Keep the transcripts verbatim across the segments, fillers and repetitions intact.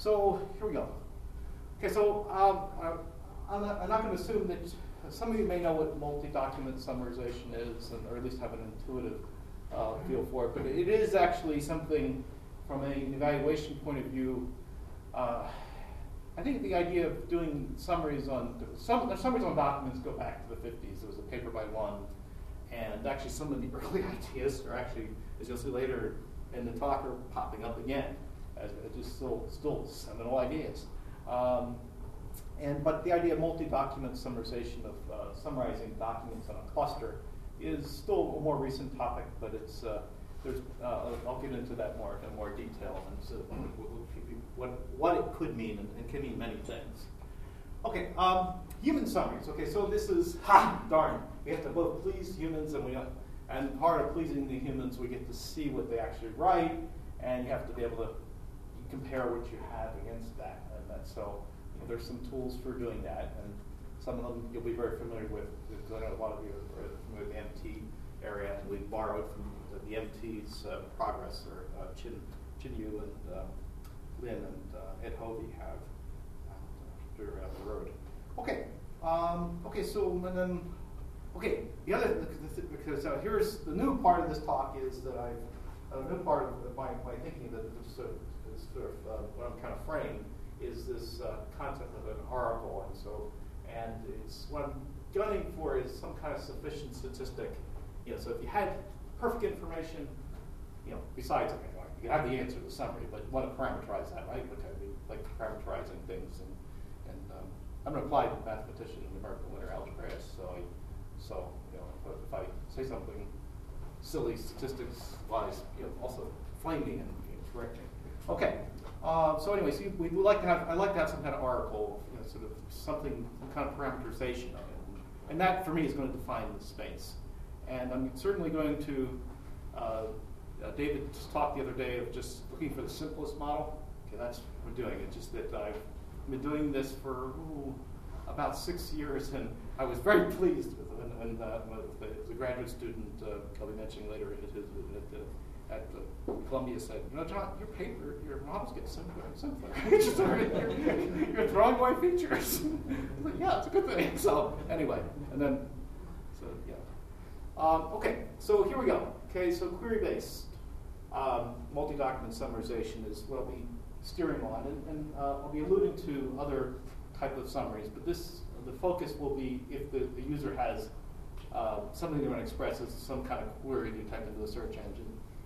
so here we go. Okay, so um, I'm not, I'm not going to assume that some of you may know what multi-document summarization is, and, or at least have an intuitive uh, feel for it, but it is actually something from an evaluation point of view. Uh, I think the idea of doing summaries on some the summaries on documents go back to the fifties. It was a paper by one, and actually some of the early ideas are actually, as you'll see later in the talk, are popping up again as, as just still still seminal ideas. Um, and but the idea of multi-document summarization of uh, summarizing documents on a cluster is still a more recent topic, but it's uh, there's uh, I'll get into that more in more detail and so what what it could mean, and, and can mean many things. Okay, um, human summaries. Okay, so this is ha darn. We have to both please humans, and we and part of pleasing the humans, we get to see what they actually write, and you have to be able to compare what you have against that. And that so you know, there's some tools for doing that, and some of them you'll be very familiar with. I know a lot of you are familiar with the M T area, and we borrowed from the, the M T's uh, progress, or uh, Chin Chinyu and uh, Lin and uh, Ed Hovey have uh, around the road. Okay, um, okay. So and then, okay. The other because uh, here's the new part of this talk is that I've a new part of my, my thinking that is sort of, is sort of uh, what I'm kind of framed is this uh, concept of an oracle, and so and it's what I'm gunning for is some kind of sufficient statistic. You know, so if you had perfect information, you know, besides okay, you have the answer to the summary, but you want to parameterize that, right? Okay, we like parameterizing things, and and um, I'm an applied mathematician and numerical linear algebraist, so I, so you know, if, if I say something silly statistics-wise, you know, also flame me and you know, correct me. Okay. Uh, so anyway, so we would like to have I like to have some kind of oracle, you know, sort of something, some kind of parameterization of it, and, and that for me is going to define the space. And I'm certainly going to. Uh, Uh, David just talked the other day of just looking for the simplest model. Okay, that's what we're doing. It's just that I've been doing this for ooh, about six years, and I was very pleased with it. When, when, uh, when the, the graduate student, uh, I'll be mentioning later, at, his, at, the, at the Columbia said, you know, John, your paper, your models get simpler and simpler. you're, you're throwing away features. I was like, yeah, it's a good thing. So anyway, and then, so yeah. Um, okay, so here we go. Okay, so query-based. Um, multi-document summarization is what I'll be steering on, and, and uh, I'll be alluding to other type of summaries, but this, the focus will be if the, the user has uh, something they want to express as some kind of query you type into the search engine.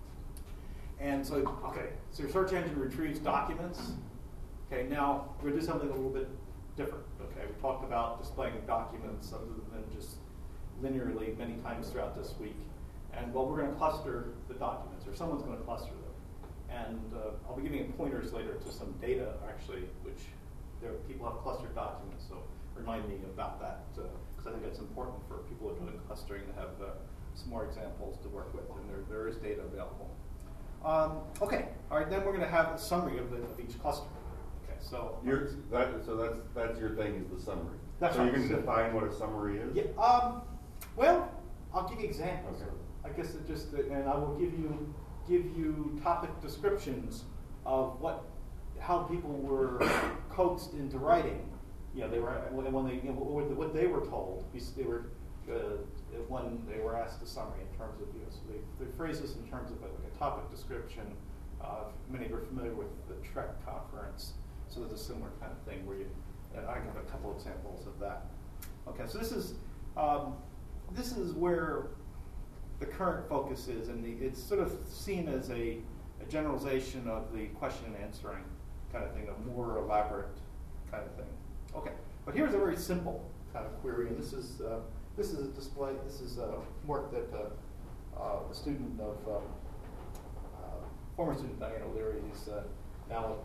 And so, okay, so your search engine retrieves documents. Okay, now we're going to do something a little bit different. Okay, we talked about displaying documents other than just linearly many times throughout this week. And well, we're going to cluster the documents, or someone's going to cluster them. And uh, I'll be giving pointers later to some data, actually, which there people have clustered documents. So remind me about that, because uh, I think it's important for people who are doing clustering to have uh, some more examples to work with, and there, there is data available. Um, okay, all right. Then we're going to have a summary of, the, of each cluster. Okay, so You're, that, so that's that's your thing is the summary. That's so right. you're going to define what a summary is. Yeah. Um, well, I'll give you examples. Okay. I guess it just, and I will give you give you topic descriptions of what, how people were coaxed into writing. You know, they were when they you know, what they were told. They were uh, when they were asked a summary in terms of you know, so they, they phrase this in terms of like a topic description. Uh, many are familiar with the Trek conference, so there's a similar kind of thing where you. And I have a couple examples of that. Okay, so this is um, this is where the current focus is, and the, it's sort of seen as a, a generalization of the question and answering kind of thing, a more elaborate kind of thing. Okay, but here's a very simple kind of query, and this is uh, this is a display. This is uh, work that uh, uh, a student of um, uh, former student Diane O'Leary is uh, now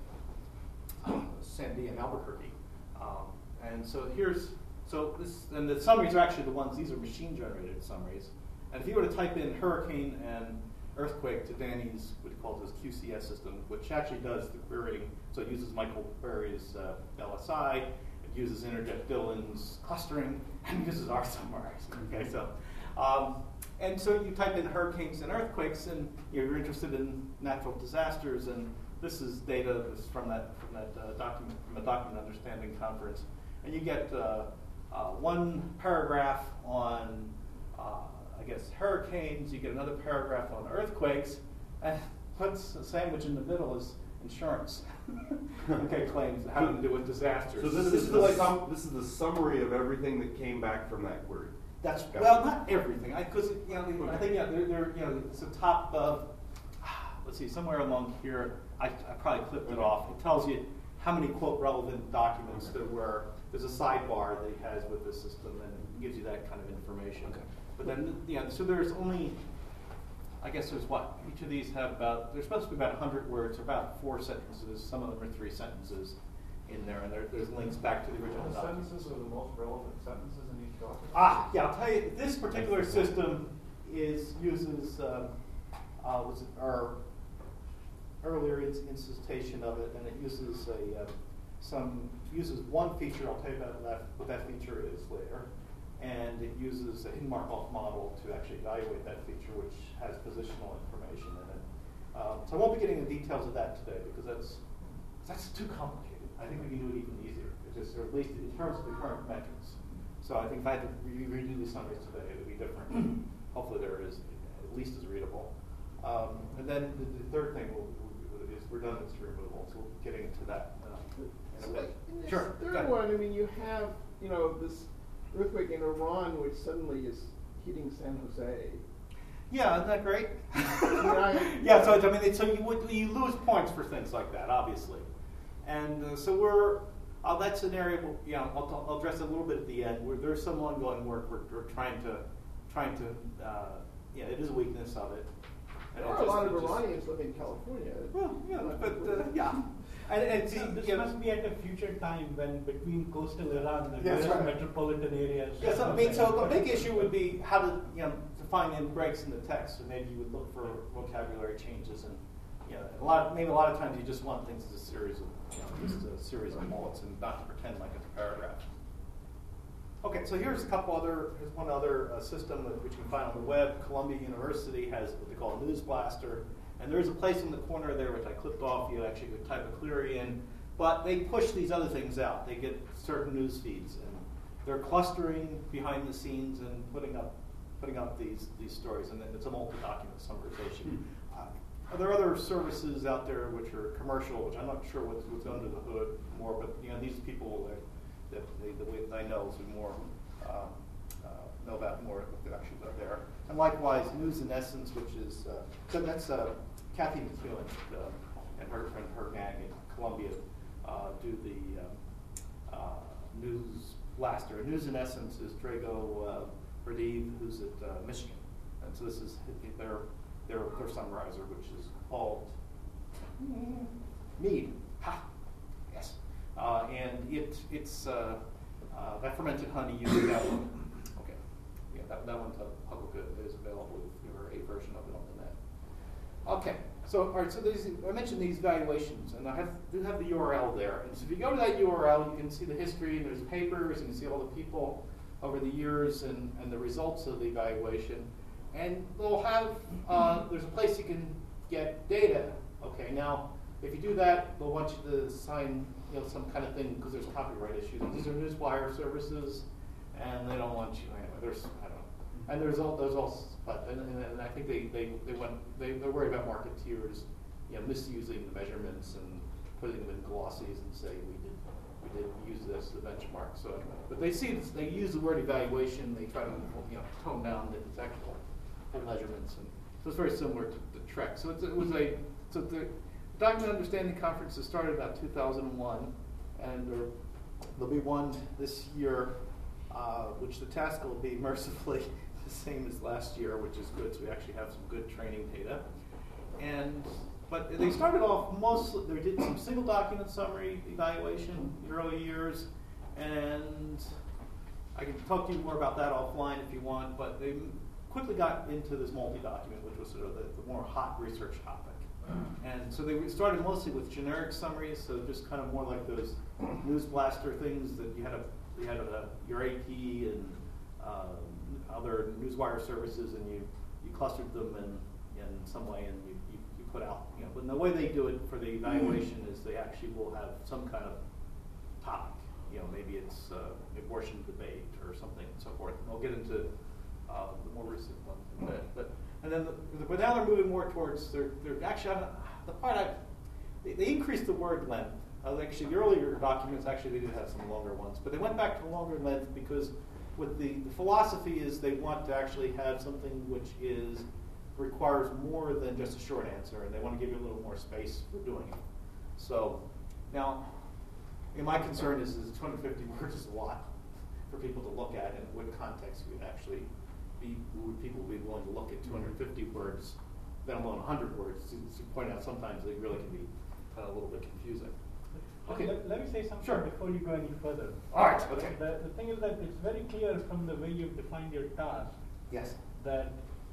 at uh, Sandy in Albuquerque, um, and so here's so this and the summaries are actually the ones. These are machine-generated summaries. And if you were to type in hurricane and earthquake to Danny's, what he calls his Q C S system, which actually does the querying, so it uses Michael Burry's uh, L S I, it uses Interjet Dillon's clustering, and uses our summaries. Okay, so um, and so you type in hurricanes and earthquakes, and you're interested in natural disasters, and this is data this is from that from that uh, document from a document understanding conference, and you get uh, uh, one paragraph on uh, I guess hurricanes. You get another paragraph on earthquakes, and what's sandwiched in the middle is insurance. Okay, claims having to do with disasters. So this, this is is the like sum, this is the summary of everything that came back from that query. that's Got well, it. not everything. I because you know I think yeah, they're, they're you know it's the top of let's see somewhere along here. I, I probably clipped it Okay. off. It tells you how many quote relevant documents there were. There's a sidebar that he has with the system, and it gives you that kind of information. Okay. But then yeah, so there's only. I guess there's what? Each of these have about, they're supposed to be about one hundred words, or about four sentences. Some of them are three sentences in there, and there, there's links back to the original The document. sentences are the most relevant sentences in each document? Ah, yeah, I'll tell you, this particular system is, uses, um, uh, was it our earlier ins- incitation of it, and it uses a, uh, some, uses one feature, I'll tell you about that, what that feature is later. And it uses a hidden Markov model to actually evaluate that feature, which has positional information in it. Um, so I won't be getting the details of that today because that's that's too complicated. I think we can do it even easier, it's just, or at least in terms of the current metrics. So I think if I had to re- redo these summaries today, it would be different. Hopefully, there is at least as readable. Um, and then the, the third thing will, will, is redundancy removal. So we'll get into that uh, in a So bit. in this Sure. go third ahead. one, I mean, you have, you know, this earthquake in Iran, which suddenly is hitting San Jose. Yeah, isn't that great? Right. Yeah, so I mean, it- so you would, you lose points for things like that, obviously, and uh, so we're uh, that's an area. We'll, you know, I'll, I'll address it a little bit at the end. Where there's some ongoing work we're, we're trying to trying to uh, yeah, it is a weakness of it. And There it are a just- lot of it just- Iranians living in California. Well, yeah, but uh, yeah, and, and see, So this you know, must be at a future time when between coastal Iran and That's various right. metropolitan areas. yeah. So, I mean, so the big issue would be how to you know to find in breaks in the text. So maybe you would look for vocabulary changes and. You know, a lot, maybe a lot of times you just want things as a series of, you know, just a series of bullets and not to pretend like it's a paragraph. Okay, so here's a couple other, here's one other uh, system that, which you can find on the web. Columbia University has what they call News Blaster, and there's a place in the corner there which I clipped off. You actually could type a query in, but they push these other things out. They get certain news feeds, and they're clustering behind the scenes and putting up, putting up these these stories, and then it's a multi-document summarization. Uh, There are other services out there which are commercial, which I'm not sure what's, what's under the hood more, but you know these people that, that they, the way I know is more um, uh, know about more what the actually are there. And likewise, News in Essence, which is uh, so that's uh, Kathy McEwen uh, and her and her gang at Columbia uh, do the um, uh, News Blaster. News in Essence is Drago uh, Radeev, who's at uh, Michigan, and so this is their. Their, their summarizer, which is called Mead. Ha! Yes. Uh, and it it's uh, uh, that fermented honey using that one. Okay. Yeah, that, that one's a public is available or a version of it on the net. Okay. So all right. So these I mentioned these valuations, and I have do have the U R L there. And so if you go to that U R L, you can see the history. And there's papers, and you can see all the people over the years and, and the results of the evaluation. And they'll have, uh, there's a place you can get data. Okay, now, if you do that, they'll want you to sign, you know, some kind of thing, because there's copyright issues. These are newswire services, and they don't want you, anyway, there's, I don't know. And there's all, there's all, but, and, and, and I think they, they, they went, they, they're worried about marketeers, you know, misusing the measurements and putting them in glossies and say, we did, we did use this as a benchmark. So, but they see, this, they use the word evaluation, they try to, you know, tone down the actual full measurements, and so it's very similar to the Trek. So it's, it was a so the Document Understanding Conferences started about two thousand one, and there, there'll be one this year, uh, which the task will be mercifully the same as last year, which is good. So we actually have some good training data, and but they started off mostly. They did some single document summary evaluation in the early years, and I can talk to you more about that offline if you want, but they quickly got into this multi-document, which was sort of the, the more hot research topic. And so they started mostly with generic summaries, so just kind of more like those News Blaster things that you had a you had a, your A P and uh, other newswire services, and you, you clustered them in, in some way, and you, you, you put out, you know, but the way they do it for the evaluation is they actually will have some kind of topic. You know, maybe it's uh, abortion debate or something and so forth. And they'll get into uh, the more recent ones in a bit. But and then, the, but now they're moving more towards they're they're actually I don't- the part I they, they increased the word length. Uh, actually, the earlier documents actually they did have some longer ones, but they went back to the longer length because with the, the philosophy is they want to actually have something which is requires more than just a short answer, and they want to give you a little more space for doing it. So now, you know, my concern is, is two hundred fifty words is a lot for people to look at, and what context would actually be would people be willing to look at two hundred fifty words, let alone one hundred words? To, to point out, sometimes they really can be kind of a little bit confusing. Okay. Let, let me say something Sure. before you go any further. All right. Okay. The, the thing is that it's very clear from the way you've defined your task Yes. that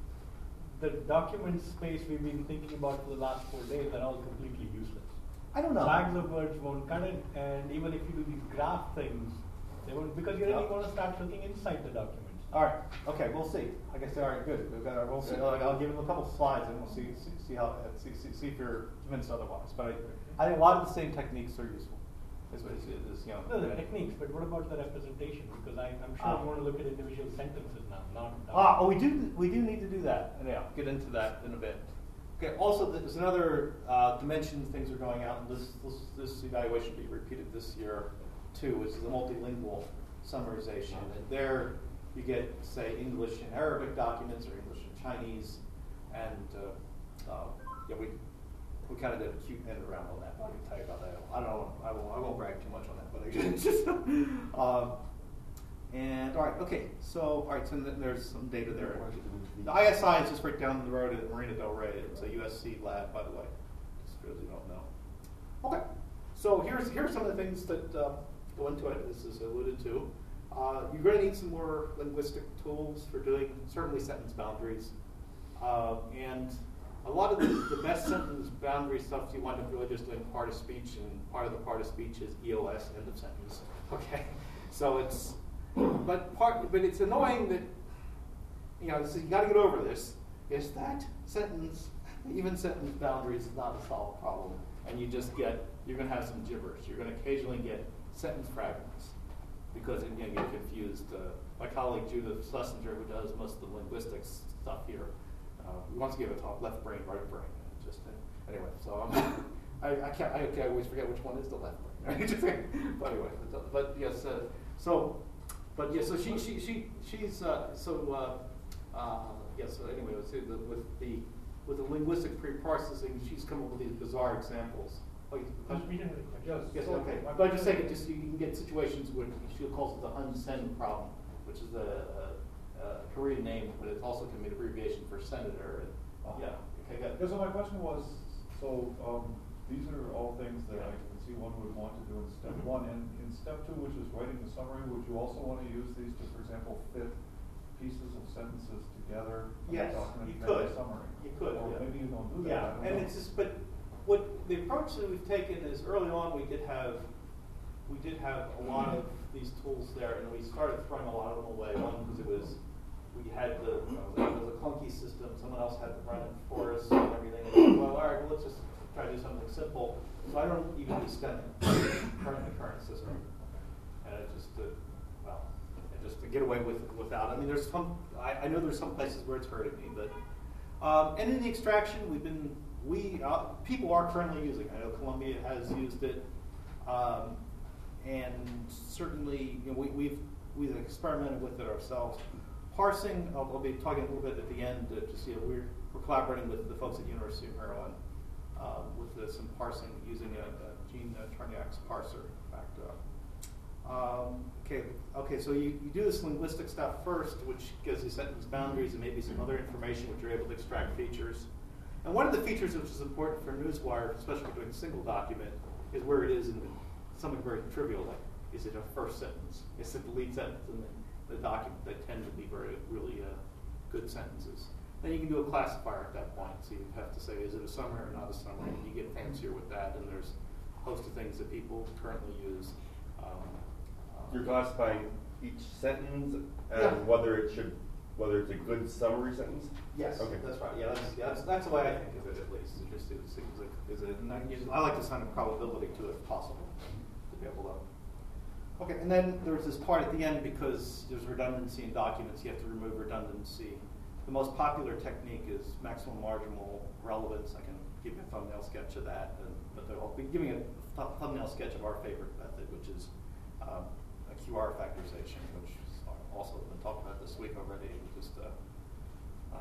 the document space we've been thinking about for the last four days are all completely useless. I don't know. Flags of words won't cut it, and even if you do these graph things, they won't, because you really Yep. want to start looking inside the documents. All right. Okay. We'll see. Like I said, all right. Good. We've got our, we'll see. I'll, I'll give them a couple slides, and we'll see see, see how see, see, see if you're convinced otherwise. But I, I think a lot of the same techniques are useful. Is, is, is, you know. No, the techniques, but what about the representation? Because I, I'm sure Ah. you want to look at individual sentences now, not. Ah, oh, we do we do need to do that. And yeah, get into that in a bit. Okay. Also, there's another uh, dimension things are going out, and this this, this evaluation will be repeated this year too. Which is the multilingual summarization, and there you get say English and Arabic documents or English and Chinese, and uh, uh, yeah, we we kind of did a cute end around on that. I can tell you about that. I don't know. I won't. I won't brag too much on that, but I just. um, and all right, okay. So all right, so then there's some data there. The I S I is just right down the road at Marina Del Rey. It's a U S C lab, by the way. Just for those who don't know. Okay. So here's here's some of the things that uh, go into it. This is alluded to. Uh, you're going to need some more linguistic tools for doing certainly sentence boundaries, uh, and a lot of the, the best sentence boundary stuff you wind up really just doing part of speech, and part of the part of speech is E O S, end of sentence. Okay, so it's but part but it's annoying that you know so you got to get over this. Is that sentence even sentence boundaries is not a solved problem, and you just get you're going to have some gibberish. You're going to occasionally get sentence fragments because you know, get confused. Uh, my colleague Judith Schlesinger, who does most of the linguistics stuff here. Uh, we want to give a talk, left brain, right brain. Just uh, anyway, so um, I, I can't. I, I always forget which one is the left brain. Right? Just, but anyway, but, but yes. Uh, so, but yes. So she she she she's uh, so uh, uh, yes. So anyway, let's see the, with the with the linguistic pre-processing, she's come up with these bizarre examples. Oh, you- Just read it really quick. Yes. Yes. So, Okay. my But I just say question it. Just you can get situations where she calls it the Hun Sen problem, which is the uh, uh, Korean name, but it also can be an abbreviation for senator. And, Oh. yeah. Okay. Good. Yeah, so my question was, so, um, these are all things that I can see one would want to do in step one. And in step two, which is writing the summary, would you also want to use these to, for example, fit pieces of sentences together? in a Yes, document you to make a could. summary? You could, Or yeah. maybe you don't do that. I Yeah, don't and know. it's just, but what the approach that we've taken is early on we did have, we did have a lot of these tools there, and we started throwing a lot of them away. One because it was, we had the, you know, it was a clunky system. Someone else had to run it for us and everything. And well, all right, well, let's just try to do something simple. So I don't even use STEM current the current system, and it just, uh, well, and just to get away with without. I mean, there's some. I, I know there's some places where it's hurting me, but. Um, and in the extraction, we've been, we, uh, people are currently using it. I know Columbia has used it. Um, and certainly, you know, we, we've, we've experimented with it ourselves. Parsing, I'll, I'll be talking a little bit at the end to, to see if we're, we're collaborating with the folks at University of Maryland uh, with uh, some parsing using a, a Gene uh, Charniak's parser. In fact, uh, Um, okay, okay. So you, you do this linguistic stuff first, which gives you sentence boundaries and maybe some other information which you're able to extract features. And one of the features which is important for Newswire, especially doing a single document, is where it is in the, something very trivial, like is it a first sentence? Is it the lead sentence in the, the document? They tend to be very, really uh, good sentences. Then you can do a classifier at that point. So you have to say, is it a summary or not a summary? And you get fancier with that, and there's a host of things that people currently use. Um, You're classifying each sentence and Yeah. whether it should whether it's a good summary sentence? Yes, Okay. that's right, yeah, that's, yeah, that's, that's the way I think of it at least, it's just, it's, it's a, is it, and I use- I like to assign a probability to it if possible, to be able to. Okay, and then there's this part at the end, because there's redundancy in documents, you have to remove redundancy. The most popular technique is maximum marginal relevance. I can give you a thumbnail sketch of that, and, but I'll be giving a th thumbnail sketch of our favorite method, which is um, a Q R factorization, which is also been talked about this week already. Just uh,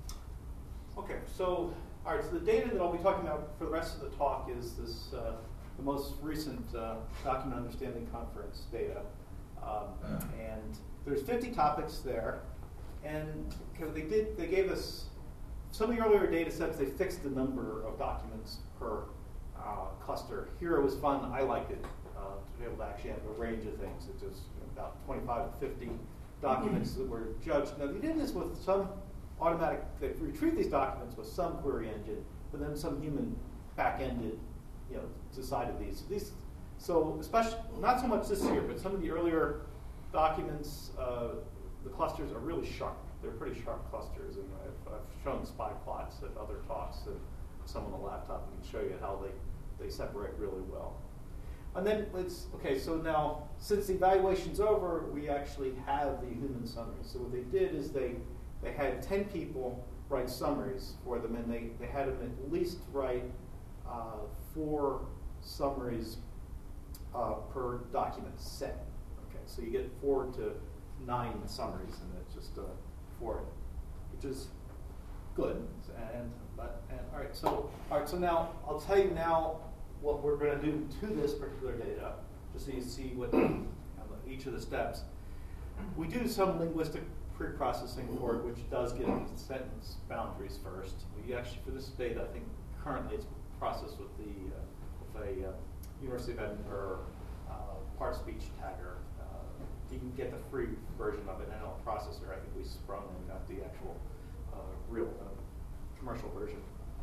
uh, okay, so all right, so the data that I'll be talking about for the rest of the talk is this. Uh, the most recent uh, Document Understanding Conference data. Um, and there's fifty topics there. And they did, they gave us, some of the earlier data sets, they fixed the number of documents per uh, cluster. Here it was fun, I liked it, uh, to be able to actually have a range of things. It was you know, about twenty-five to fifty documents that were judged. Now they did this with some automatic, they retrieved these documents with some query engine, but then some human back-ended you know, decided these. These, so especially, not so much this year, but some of the earlier documents, uh, the clusters are really sharp. They're pretty sharp clusters, and I've, I've shown spy plots at other talks, and some on the laptop and can show you how they, they separate really well. And then let's, okay, so now, since the evaluation's over, we actually have the human summaries. So what they did is they, they had ten people write summaries for them, and they, they had them at least write uh, four summaries uh, per document set. Okay, so you get four to nine summaries, and it's just uh, four, which is good. And but and all right, so all right, so now I'll tell you now what we're going to do to this particular data, just so you see what each of the steps. We do some linguistic pre-processing for it, which does get into sentence boundaries first. We actually, for this data, I think currently it's processed with the uh, with a uh, University of Edinburgh uh, part speech tagger. Uh, you can get the free version of it, and a processor. I think we sprung and got the actual uh, real uh, commercial version.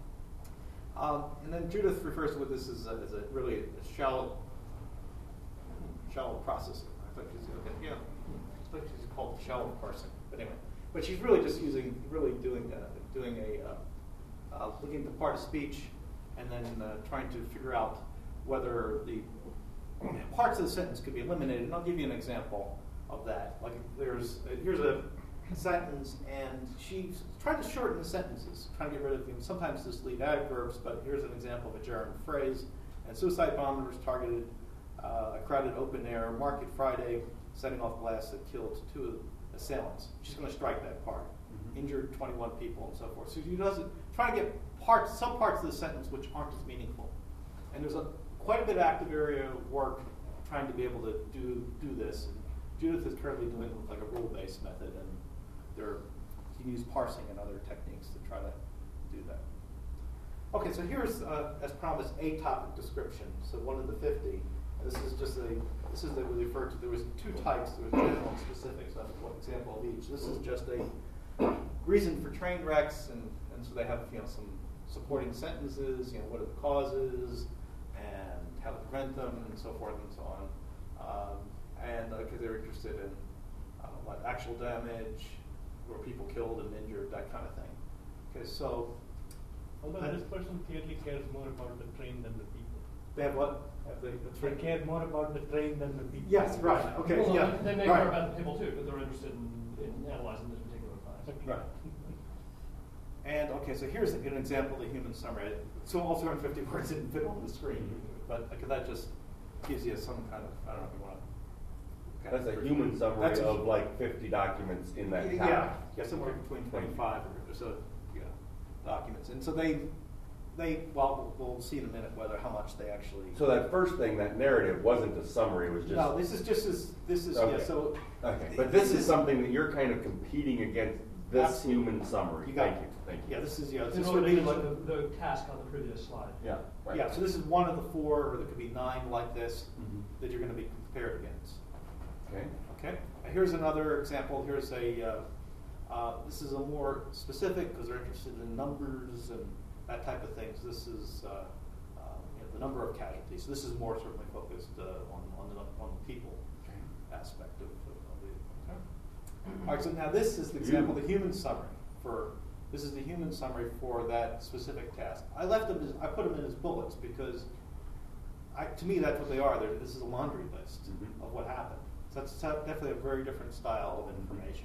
Um, and then Judith refers to this as a, as a really a shallow shallow processing. I thought she's okay, yeah. I think she's called shallow parsing, but anyway. But she's really just using, really doing uh, doing a uh, uh, looking at the part of speech, and then uh, trying to figure out whether the parts of the sentence could be eliminated. And I'll give you an example of that. Like there's uh, here's a sentence, and she's trying to shorten the sentences, trying to get rid of them. Sometimes just leave adverbs, but here's an example of a gerund phrase. And suicide bombers targeted uh, a crowded open air market Friday, setting off blasts that killed two assailants. She's going to strike that part. Mm-hmm. Injured twenty-one people and so forth. So she doesn't try to get parts, some parts of the sentence which aren't as meaningful. And there's a quite a bit of active area work trying to be able to do do this. And Judith is currently doing it with like a rule-based method, and there you can use parsing and other techniques to try to do that. Okay, so here's, uh, as promised, a topic description. So one of the fifty. This is just a, this is that we referred to, there was two types, there was general and specific, so that's one example of each. This is just a reason for train wrecks, and, and so they have, you know, some supporting sentences, you know, what are the causes, and how to prevent them, and so forth and so on. Um, and because uh, they're interested in uh, what actual damage, were people killed and injured, that kind of thing. Okay, so. Although this person clearly cares more about the train than the people. They have what? Have they, the They care more about the train than the people. Yes, right, okay, Well, yeah. they may right. care about the people too, but they're interested in, in analyzing this particular class. Right. And okay, so here's an example of the human summary. So all two hundred fifty words didn't fit on the screen, but okay, that just gives you some kind of, I don't know if you want to. That's a human summary That's a- of like fifty documents in that Yeah, topic. yeah, somewhere between twenty-five or so, yeah, documents. And so they, they, well, we'll see in a minute whether how much they actually. So that first thing, that narrative, wasn't a summary, it was just. No, this is just as, this is, yeah, Okay. so. Okay, but this is something that you're kind of competing against this Absolutely. human summary. You got Thank it. you, thank you. Yeah, this is, yeah, In this order would to be do like. like the, the task on the previous slide. Yeah, right. Yeah, so this is one of the four, or there could be nine like this, Mhm. that you're going to be compared against. Okay. Okay, here's another example. Here's a, uh, uh, this is a more specific, because they're interested in numbers and that type of things. This is uh, uh, you know, the number of casualties. This is more certainly focused uh, on, on, the, on the people Okay. aspect of, of the. Okay. All right, so now this is the example, the human summary for, this is the human summary for that specific task. I left them as, I put them in as bullets because I, to me, that's what they are. They're, this is a laundry list Mhm. of what happened. So that's definitely a very different style of information.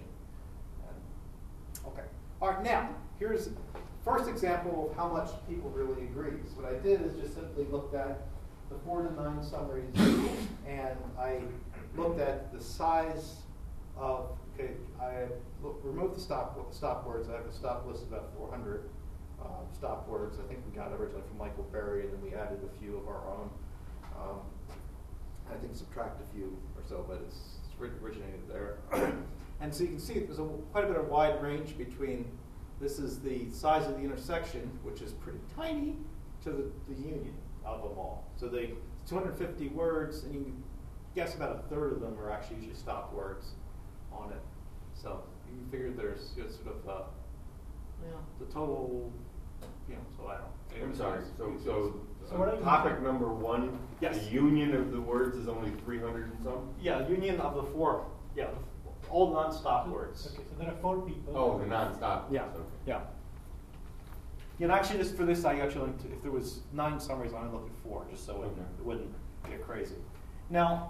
And, okay. All right, now, here's first example of how much people really agree. So what I did is just simply looked at the four to nine summaries, and I looked at the size of, okay, I look, removed the stop, stop words. I have a stop list of about four hundred uh, stop words. I think we got originally from Michael Berry, and then we added a few of our own. Um, I think subtract a few or so, but it's, it's originated there. And so you can see there's a, quite a bit of wide range between, this is the size of the intersection, which is pretty tiny, to the, the union of them all. So they, two hundred fifty words, and you can guess about a third of them are actually usually stop words on it. So you can figure there's you know, sort of, uh, you know, the total, you know, so I don't know. I'm sorry, so, so, So what uh, are you- topic number one, Yes. the union of the words is only three hundred and some? Yeah, union of the four, yeah, all non-stop words. Okay, so there are four people. Oh, the nonstop. Yeah, ones, okay. yeah. You know, actually, just for this, I actually looked, if there was nine summaries, I only looked at four, just so it, Okay. it wouldn't get crazy. Now,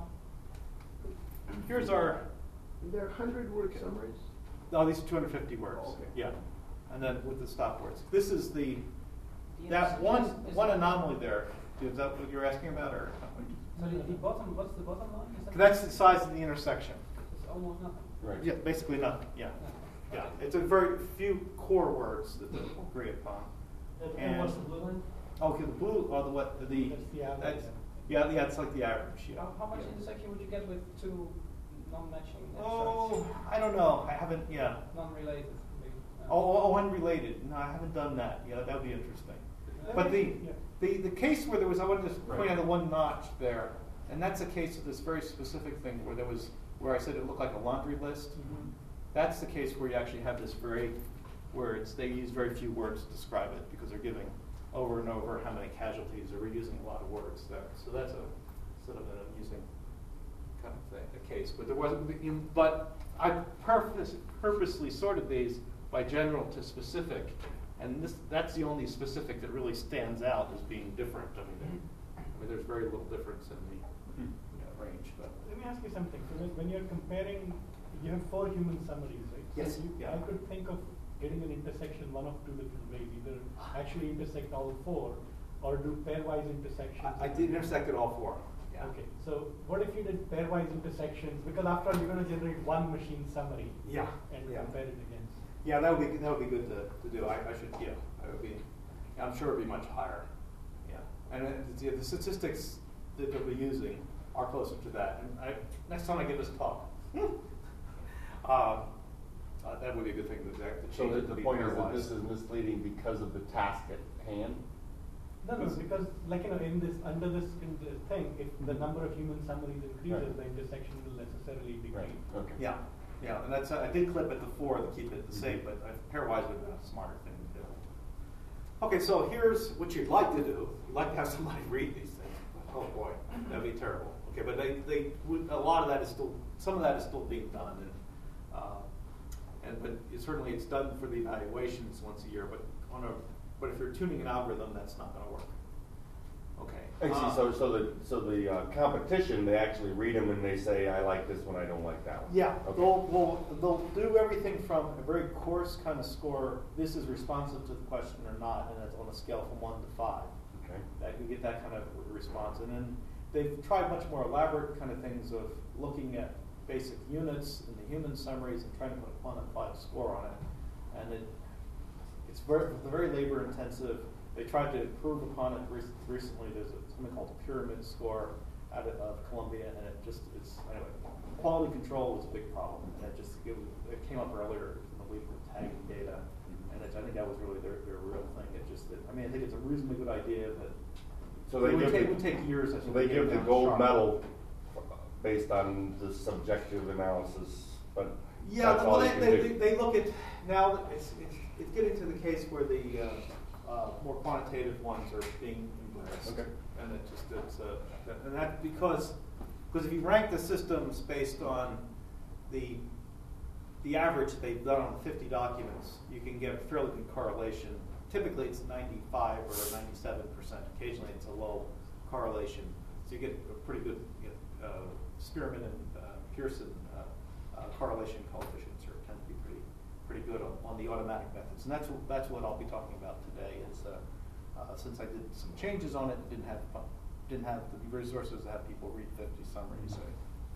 here's our, There are hundred word summaries? oh, these are two hundred fifty words. Oh, okay. Yeah, and then with the stop words. This is the, The that one, intersections is- one anomaly there. Is that what you're asking about, or? So the, the bottom, what's the bottom line? Is that- That's the size of the intersection. It's almost nothing. Right. Yeah, basically nothing, yeah. Yeah. Yeah, it's a very few core words that they agree upon. And, And- and what's the blue line? Okay, the blue, or the what, the. That's the average. that's- Yeah, yeah, it's like the average, yeah. How, how much Yeah. intersection would you get with two non-matching Oh, extracts? I don't know, I haven't, yeah. Non-related, maybe. No. Oh, oh, unrelated, no, I haven't done that, yeah, that would be interesting. But the, Yeah. the, the case where there was, I wanted to point Right. out the one notch there, and that's a case of this very specific thing where there was, where I said it looked like a laundry list. Mhm. That's the case where you actually have this very, where it's, they use very few words to describe it because they're giving over and over how many casualties, they're reusing a lot of words there. So that's a sort of an amusing kind of thing, a case. But there wasn't, in- but I purpose, purposely sorted these by general to specific, and this, that's the only specific that really stands out as being different. I mean, there- I mean, there's very little difference in the Hmm. you know, range, but. Let me ask you something. So when, when you're comparing, you have four human summaries, right? Yes, So you, yeah. I could think of getting an intersection one of two different ways. Either actually intersect all four, or do pairwise intersections. I, I did intersect at all four. Yeah. Okay, so what if you did pairwise intersections? Because after all, you're going to generate one machine summary. Yeah, And yeah. compare it against. Yeah, that would be, that would be good to, to do. I, I should, yeah, I would be, I'm sure it'd be much higher. Yeah, and it, yeah, the statistics that they'll be using are closer to that. And I, next time I give this talk, uh, uh, that would be a good thing to, to So change the, it to the be point is that pairwise. this is misleading because of the task at hand? No, no, Is- because like you know, in this under this in the thing, if the number of human summaries increases, Right. the intersection will necessarily decrease. Right, okay. Yeah, yeah, and that's, I did clip it to four to keep it the same, but uh, pairwise would have been a smarter thing to do. Okay, so here's what you'd like to do. You'd like to have somebody read these things. Oh boy, that'd be terrible. Okay, but they, they, would- a lot of that is still, some of that is still being done, and, uh, and, but it, certainly it's done for the evaluations once a year, but on a, but if you're tuning an algorithm, that's not gonna work. Okay. I see, uh, so, so the, so the uh, competition, they actually read them and they say, I like this one, I don't like that one. Yeah, Okay. they'll, they'll, they'll do everything from a very coarse kind of score, this is responsive to the question or not, and it's on a scale from one to five. Okay. That you get that kind of response. And then they've tried much more elaborate kind of things of looking at basic units in the human summaries and trying to put a quantified score on it. And it, it's very, very labor intensive. They tried to improve upon it rec- recently. There's a, something called the pyramid score out of, of Columbia, and it just, it's, anyway, quality control was a big problem. And it just, it, was, it came up earlier in the week with tagging data. And it, I think that was really their, their real thing. It just, it, I mean, I think it's a reasonably good idea, but So they it would give take, the- would take years. I So think, they to get give the down gold sharp. medal based on the subjective analysis, but Yeah, that's well, all you they, can they, do. they, they look at, now it's, it's, it's getting to the case where the, uh, uh, more quantitative ones are being embraced. Okay. And it just, it's, uh, that- and that, because, because if you rank the systems based on the, the average they've done on fifty documents, you can get a fairly good correlation. Typically it's ninety-five or ninety-seven percent. Occasionally it's a low correlation. So you get a pretty good, you know, uh, Spearman and uh, Pearson uh, uh, correlation coefficients are, tend to be pretty pretty good on, on the automatic methods. And that's, that's what I'll be talking about today is uh, uh, since I did some changes on it, didn't have didn't have the resources to have people read fifty summaries. So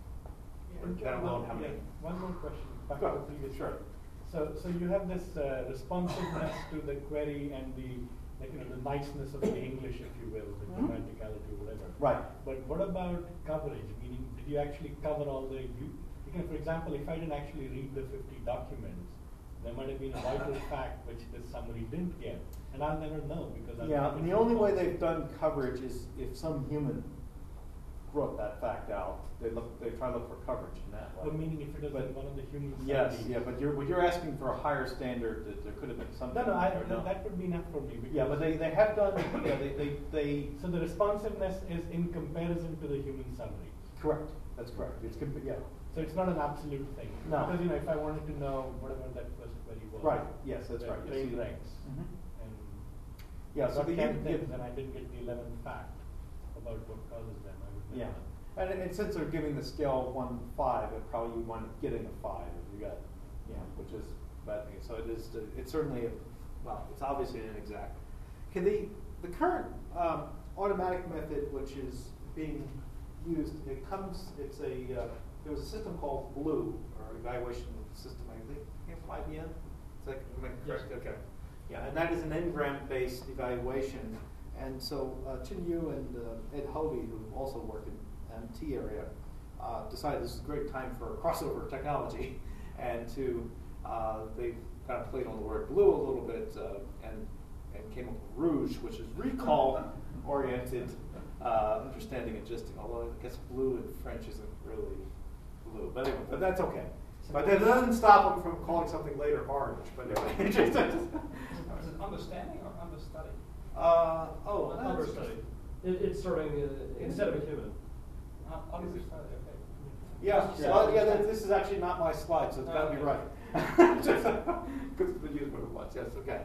And let alone how many. yeah, One more question, back Go to the ahead. previous Sure. one. So, so you have this uh, responsiveness to the query and the, like, you know, the niceness of the English, if you will, the Mhm. grammaticality, whatever. Right. But what about coverage? Meaning, did you actually cover all the, you, you can, for example, if I didn't actually read the fifty documents, there might have been a vital fact which this summary didn't get, and I'll never know because I've Yeah, not and the been only way responsive. they've done coverage is if some human wrote that fact out. They look, they try to look for coverage in that way. But meaning if it was But- in one of the human Yes, studies. yeah, but you're, but you're asking for a higher standard, that there could have been something. No, no, I, there, th- that would be enough for me. Yeah, but they, they have done, yeah, they, they, they. So the responsiveness is in comparison to the human summary. Correct, that's correct, it's, comp- yeah. So it's not an absolute thing. No. Because, you know, if I wanted to know whatever that first query was. Right, yes, that's the right. Yes, Train you- wrecks. Mhm. And Yeah, I so got the, ten you- things you- and I didn't get the eleventh fact about what causes them. I would never Yeah, know. and, and since they're giving the scale of one to five, it probably you wind up getting a five if you got, yeah, which is a bad thing. So it is, it's certainly, a, well, it's obviously inexact. Okay, the, the current um, automatic method, which is being used, it comes, it's a, uh, there was a system called BLUE, or Evaluation System, I think, I think I B M? Is that, am I correct? Yes. Okay. Yeah, and that is an N-gram-based evaluation. And so uh, Chin Yu and uh, Ed Hovey, who also work in M T area, uh, decided this is a great time for crossover technology, and to uh, they kind of played on the word blue a little bit, uh, and and came up with Rouge, which is recall-oriented uh, understanding and gisting. Although I guess blue in French isn't really blue, but anyway, but that's okay. But that doesn't stop them from calling something later orange. But anyway, Is it understanding or understudy? uh, oh, that's Understudy. It, it's starting uh, instead of a human. Uh, understudy, okay. Yeah, Yeah. well, yeah, that- this is actually not my slide, so it's gotta be Okay. right. Just, because the use what it was, yes, okay.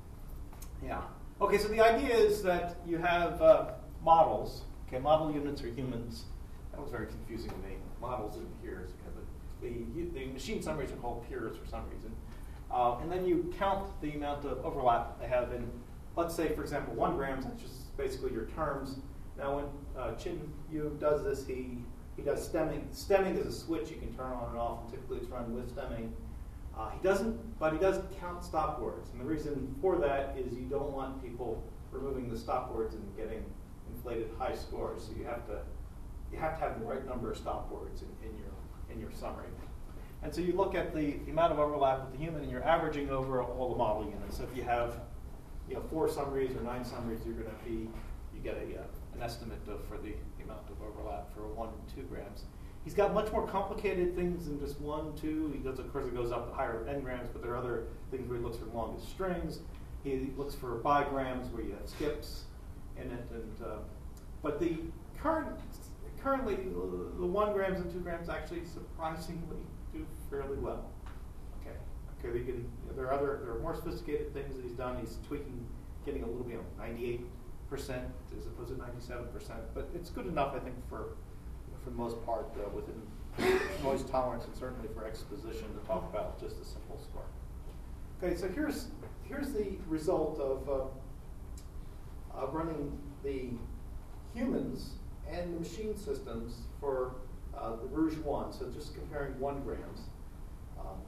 Yeah. Okay, so the idea is that you have uh, models, okay, model units are humans. That was very confusing to me. Models and peers, because the, the machine summaries are called peers for some reason. Uh, and then you count the amount of overlap they have in, let's say, for example, one grams, that's just basically your terms. Now when uh, Chin Yu does this, he, he does stemming. Stemming is a switch you can turn on and off, and typically it's run with stemming. Uh, he doesn't, but he does count stop words. And the reason for that is you don't want people removing the stop words and getting inflated high scores. So you have to, you have to have the right number of stop words in, in your in your summary. And so you look at the, the amount of overlap with the human, and you're averaging over all the model units. So if you have, you know, four summaries or nine summaries, you're going to be, you get a uh, an estimate of, for the, the amount of overlap for one and two grams. He's got much more complicated things than just one, two. He goes, of course, it goes up to higher n grams, but there are other things where he looks for longest strings. He looks for bigrams where you have skips in it, and uh, but the current currently uh, the one grams and two grams actually surprisingly do fairly well. Okay, okay. They can, you know, there are other there are more sophisticated things that he's done. He's tweaking, getting a little bit, you know, ninety-eight percent as opposed to ninety-seven percent, but it's good enough, I think, for for the most part uh, within noise tolerance and certainly for exposition to talk about just a simple score. Okay, so here's here's the result of uh, uh, running the humans and the machine systems for uh, the Rouge one. So just comparing one grams. Um,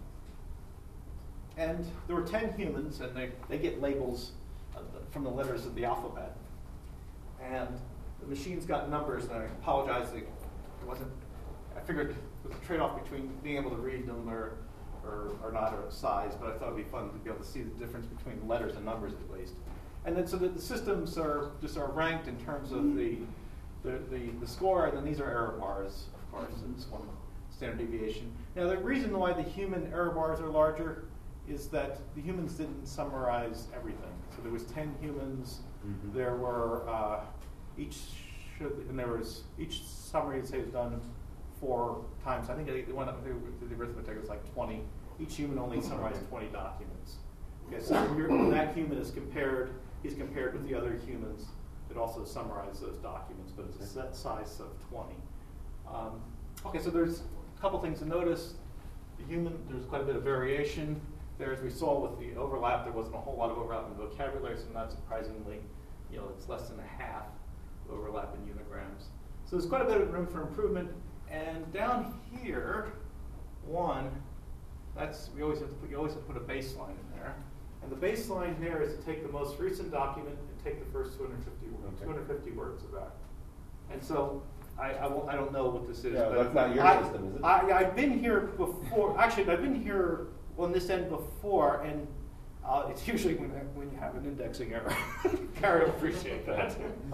and there were ten humans, and they, they get labels uh, from the letters of the alphabet. And the machines got numbers, and I apologize, it wasn't, I figured it was a trade-off between being able to read them or, or, or not, or size, but I thought it'd be fun to be able to see the difference between letters and numbers at least. And then so that the systems are just are ranked in terms of the, the, the, the score, and then these are error bars, of course, and this one standard deviation. Now the reason why the human error bars are larger is that the humans didn't summarize everything. So there was ten humans, Mhm. there were, uh, each should, and there was, each summary, say, was done four times. I think they went up, the arithmetic was like twenty each human only summarized twenty documents. Okay, so when, you're, when that human is compared, he's compared with the other humans that also summarize those documents, but it's a set size of twenty. Um, okay, so there's a couple things to notice. The human, there's quite a bit of variation there. As we saw with the overlap, there wasn't a whole lot of overlap in vocabulary, so not surprisingly, you know, it's less than a half overlap in unigrams. So there's quite a bit of room for improvement. And down here, one, that's, we always have to put, you always have to put a baseline in there. And the baseline there is to take the most recent document and take the first two hundred fifty, Okay. two hundred fifty words of that. And so I, I, won't, I don't know what this is. Yeah, but that's not your I, system, is it? I, I've been here before. Actually, I've been here on this end before, and uh, it's usually when, when you have an indexing error. Gary will appreciate that.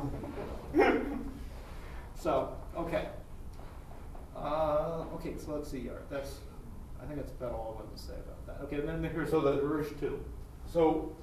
So, okay. Uh, okay, so let's see here. That's, I think that's about all I want to say about that. Okay, and then here's So the- the Rouge two. So,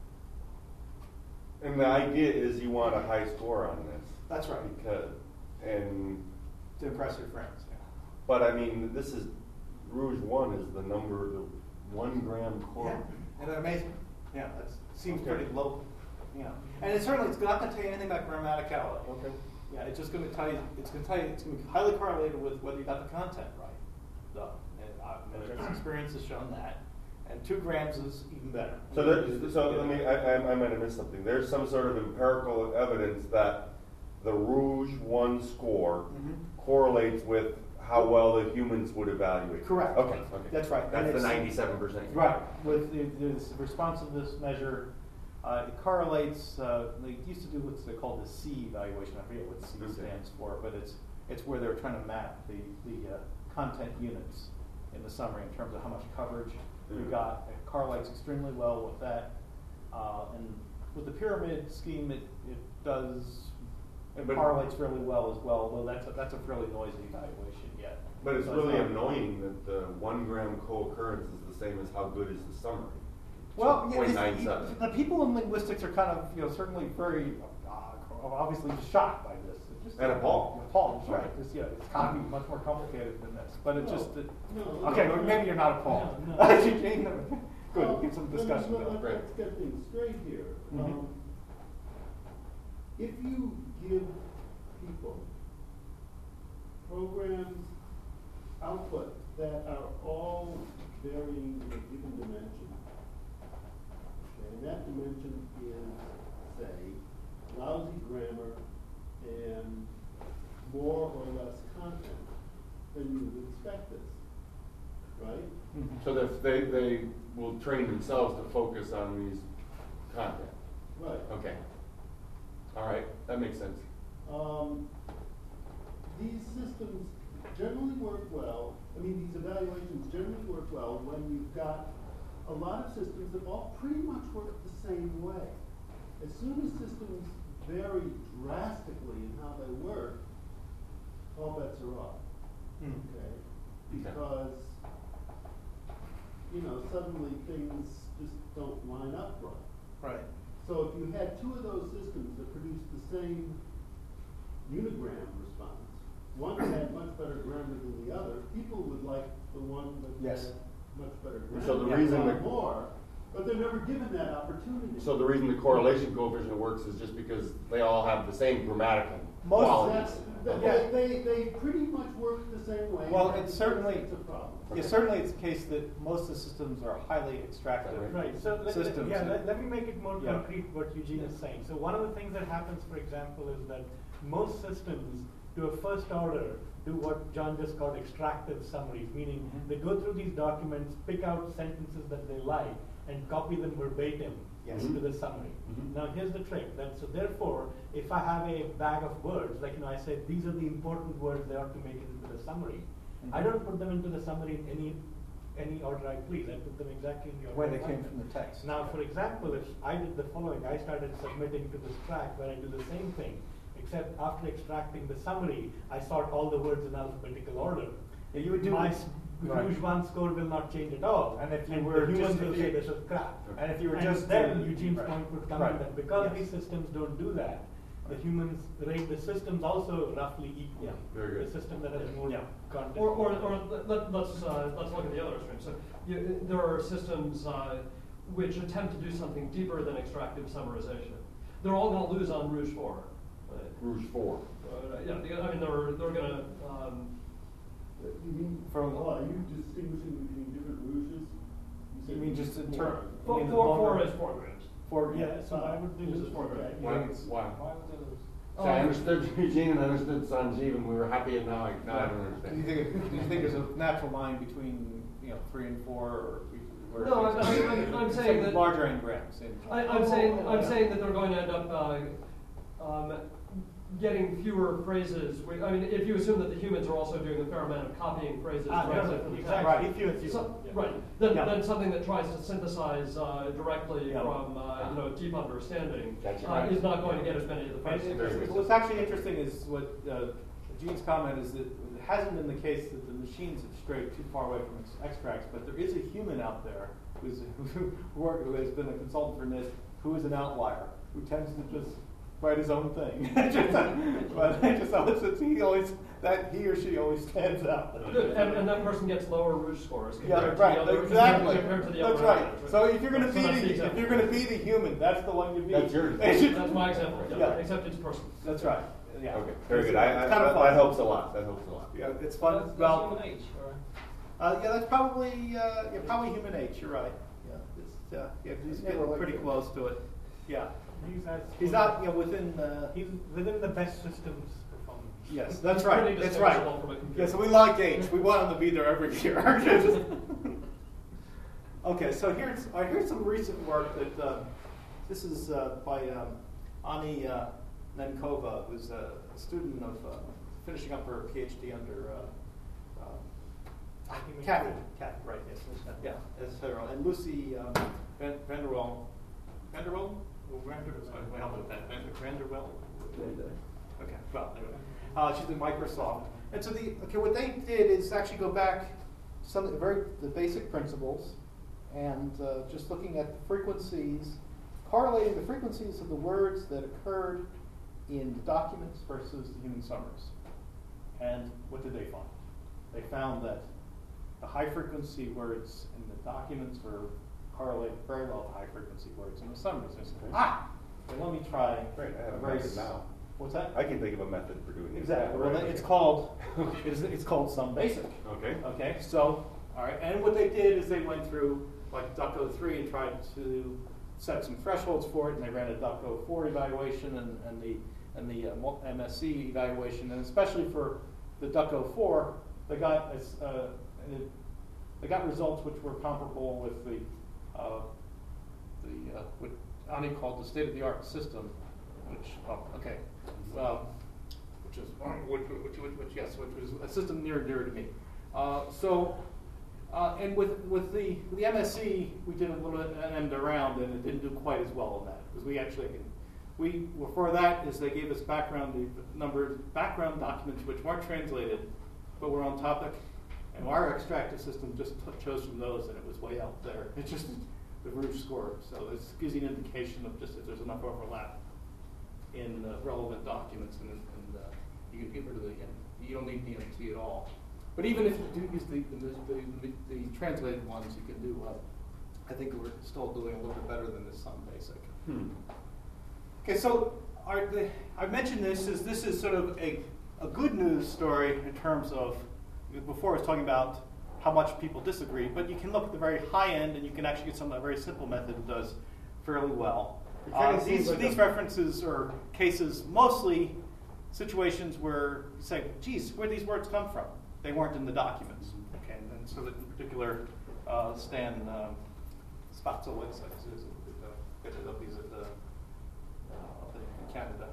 and the idea is you want a high score on this. That's right. Because, and, To impress your friends. Yeah. but I mean, this is, Rouge one is the number, the one gram core. Yeah, and they're amazing. Yeah, that seems Okay. pretty low. Yeah, and it's certainly it's not going to tell you anything about grammaticality. Okay. Yeah, it's just going to tell you. It's going to tell you. It's going to be highly correlated with whether you got the content right. Though, and uh, Okay. experience has shown that. And two grams is even better. So there, so let me, I, I I might have missed something. There's some sort of empirical evidence that the Rouge one score Mhm. correlates with how well the humans would evaluate. Correct. Okay, okay. That's right. That's And the it's- ninety-seven percent. Right. With the, this responsiveness measure, uh, it correlates. Uh, they used to do what's they call the C evaluation. I forget what C Okay. stands for, but it's it's where they're trying to map the the uh, content units in the summary in terms of how much coverage you Mhm. got. It correlates extremely well with that. Uh, and with the pyramid scheme, it it does. It But- correlates fairly well as well. Although that's a, that's a fairly noisy evaluation yet. But it's So really not- annoying that the one gram co-occurrence is the same as how good is the summary. Well, So yeah, zero point nine it's- seven. the people in linguistics are kind of, you know, certainly very, uh, obviously just shocked by this. It's just, And appalled. Appalled, that's right. It's, yeah, it's got to be much more complicated than this. But it's No, just that. no, Okay, no, well, maybe you're not appalled. No, no. Jane, Good, Well, get some let- discussion let- going. Let's get things straight here. Mhm. Um, If you give people programs output that are all varying in a given dimension, okay, and that dimension is, say, lousy grammar and more or less content, then you would expect this, right? Mhm. So that they, they will train themselves to focus on these content. Right. Okay. All right, that makes sense. Um, these systems generally work well, I mean, these evaluations generally work well when you've got a lot of systems that all pretty much work the same way. As soon as systems vary drastically in how they work, all bets are off, Hmm. okay? Okay. Because, you know, suddenly things just don't line up right. Right. So if you had two of those systems that produced the same unigram response, one had much better grammar than the other, people would like the one that Yes. had much better grammar. So the a reason lot that- more, but they're never given that opportunity. So the reason the correlation coefficient works is just because they all have the same grammatical Most- qualities. That's, Okay. they, they, they pretty much work the same way. Well, and it's certainly- It's a problem. Yeah, certainly it's the case that most of the systems are highly extractive Right, so let, let, systems. yeah, let, let me make it more Yeah. concrete what Eugene is saying. So one of the things that happens, for example, is that most systems do a first order, do what John just called extractive summaries, meaning Mhm. they go through these documents, pick out sentences that they like, and copy them verbatim Yes. into the summary. Mhm. Now here's the trick, that so therefore, if I have a bag of words, like you know, I say these are the important words they ought to make it into the summary. I Mhm. don't put them into the summary in any any order I please. I put them exactly in the order Where I they like came them. from the text. Now, for example, if I did the following, I started submitting to this track where I do the same thing, except after extracting the summary, I sort all the words in alphabetical order. Yeah, you would do. My s- Right. Rouge one score will not change at all. And if you the were humans just- will if say you- this is crap. And if you were And just then to- Eugene's right. point would come Right. in that because Yes. these systems don't do that, the humans rate the systems also roughly equal. Yeah. Very good. The system that has more Yeah. content. Or, or, or let, let's, uh, let's look at the other extreme. So you, there are systems uh, which attempt to do something deeper than extractive summarization. They're all going to lose on Rouge four. Right? Rouge four. Uh, yeah, because, I mean, they're, they're going to, um, You mean, From- oh, are you distinguishing between different rouges? You said mean just in four. term- I four, mean, the four, longer- four is four grams. For, Yeah, so I would do This this is four grams. Yeah, Why? it's- Why? Why would they lose? So I understood Eugene and I understood Sanjeev and we were happy and now I, now I don't Do you understand. think, do you think there's a natural line between, you know, three and four, or? or No, I'm- I'm- I'm- I'm saying that- Larger engrams. in- I, I'm saying, I'm Yeah. saying that they're going to end up, uh, um, getting fewer phrases. We, I mean, if you assume that the humans are also doing a fair amount of copying phrases Ah, directly yeah, from the exactly. text. Right. If you assume. So, yeah. right, then, Yeah. then something that tries to synthesize uh, directly Yeah. from uh, you know deep understanding That's uh, right. is not going to get as many of the And phrases. Very it- good. What's actually interesting is what uh, Gene's comment is that it hasn't been the case that the machines have strayed too far away from ex- extracts, but there is a human out there who's, who, work, who has been a consultant for N I S T, who is an outlier, who tends to just write his own thing. Just, but just always, it's- he always, that he or she always stands out. And, and that person gets lower Rouge scores Yeah, compared right, to the other, exactly. compared to the That's other right. actors, So if you're gonna So be that's the, if example. you're gonna be the human, that's the one to be. That's yours. That's my example, yeah, Yeah. except it's person. That's right, yeah. Okay, very good. I, I, It's kind of that, fun. that helps a lot. That helps a lot. Yeah, it's That's, fun, that's well, human age, or? uh, yeah, that's probably, uh, yeah, probably human age, you're right. Yeah, it's, uh, yeah, he's getting pretty close to it, yeah. He's, at- He's not, you know, within, uh, He's within the best systems performance. yes, that's He's right, pretty that's right. distinguishable from a computer. Yeah, so we like age, we want him to be there every year. Okay, so here's, uh, here's some recent work that, uh, this is uh, by um, Ani uh, Nenkova, who's a student of, uh, finishing up her PhD under uh, um, Kathy, Kathy, right, yes, yeah, as federal, and Lucy um, Van, Vanderwell, Vanderwell? Oh, Vander, sorry, help me with that, Vander, Vanderwell? Okay, well, anyway, uh, she's in Microsoft. And so the, okay, what they did is actually go back to some of the very, the basic principles, and uh, just looking at the frequencies, correlating the frequencies of the words that occurred in documents versus the human summaries. And what did they find? They found that the high frequency words in the documents were correlated very well to high frequency words in the summaries. And I said, ah, well, let me try. Great, I have a very method s- now. What's that? I can think of a method for doing this. Exactly. Well, Right. then it's called it's, it's called Sum Basic. Okay. Okay. So, all right. And what they did is they went through like DuckO three and tried to set some thresholds for it, and they ran a DuckO four evaluation and, and the and the uh, mul- M S C evaluation, and especially for the DuckO four, they got as, uh, it, they got results which were comparable with the uh, the uh, what Ani called the state of the art system, which oh, okay. Well, which is which, which, which, which yes, which was a system near and dear to me. Uh, so, uh, and with with the with the M S C, we did a little bit end around, and it didn't do quite as well on that because we actually we well, for that is they gave us background the number background documents which weren't translated, but were on topic, and our extractive system just t- chose from those, and it was way out there. It's just the Rouge score, so this gives you an indication of just if there's enough overlap in uh, relevant documents, and, and uh, you can get rid of the, you don't need D M T at all. But even if you do use the, the, the, the, the translated ones, you can do, uh, I think we're still doing a little bit better than this Sum Basic. Hmm. Okay, so our, the, I mentioned this, is this is sort of a, a good news story in terms of, before I was talking about how much people disagree, but you can look at the very high end and you can actually get some of that very simple method that does fairly well. It kinda Uh, seems these like these a- references are cases, mostly situations where you say, geez, where did these words come from? They weren't in the documents. Okay, and, and so that in particular, uh, Stan um, Spatzowitz, I guess, is uh, he's at the, uh, up in Canada.